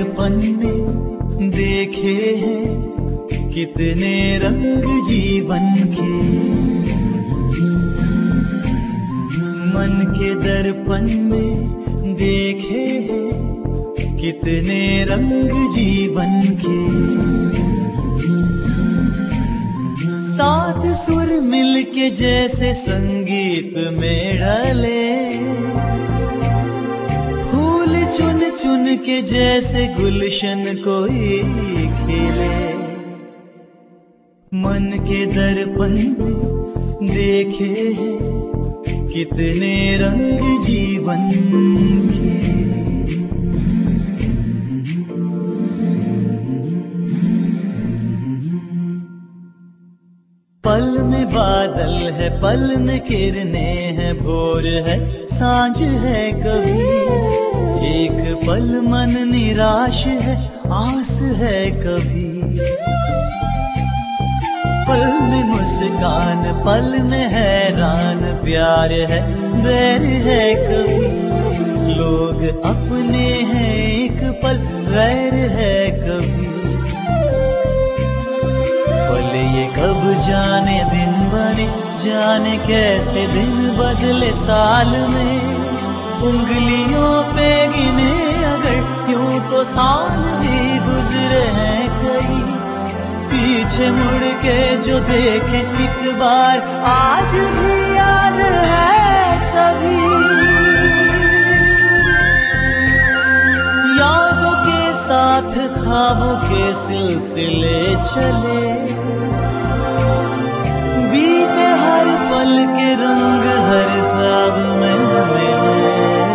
दर्पण में देखे हैं कितने रंग जीवन के। मन के दर्पण में देखे हैं कितने रंग जीवन के। सात सुर मिलके जैसे संगीत में ढले, फूल चुन चुन के जैसे गुलशन कोई खिले। मन के दर्पण में देखे हैं कितने रंग जीवन के। पल में बादल है, पल में किरणें हैं, भोर है सांझ है कभी। एक पल मन निराश है, आस है कभी। पल में मुस्कान, पल में हैरान, प्यार है बैर है कभी। लोग अपने हैं एक पल, गैर है कभी। पल ये कब जाने दिन बने, जाने कैसे दिन बदले साल में। उंगलियों पे गिने अगर यूं तो साल भी गुजरे हैं कई। पीछे मुड़ के जो देखे एक बार, आज भी याद है सभी। यादों के साथ ख्वाबों के सिलसिले चले, बीते हर पल के रंग हर ख्वाब में मिले।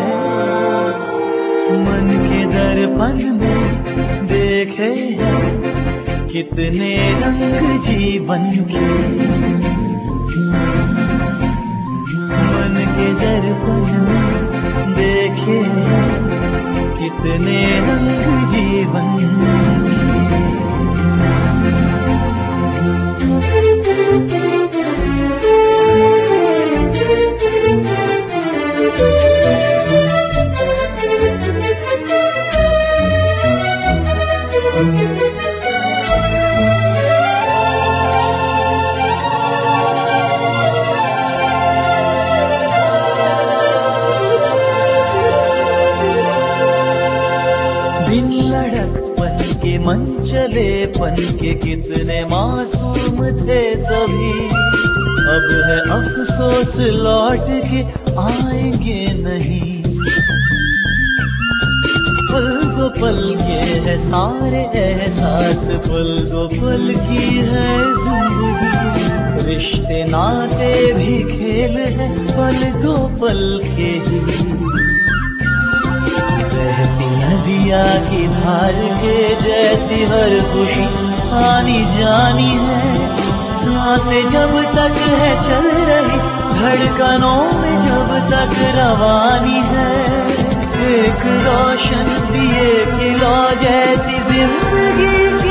मन के दर्पण में देखे कितने रंग जीवन के। मन के दर्पण में देखे कितने रंग जीवन के। दिन लड़कपन के मन चलेपन के कितने मासूम थे सभी। अब है अफसोस लौट के आएंगे नहीं। पल दो पल के है सारे एहसास, पल दो पल की है जिंदगी। रिश्ते नाते भी खेल है पल दो पल के ही। बहती नदिया की धार के जैसी हर खुशी आनी जानी है। सांसें जब तक है चल रही, धड़कनों में जब तक रवानी है। एक रोशन दिए की लौ जैसी जिंदगी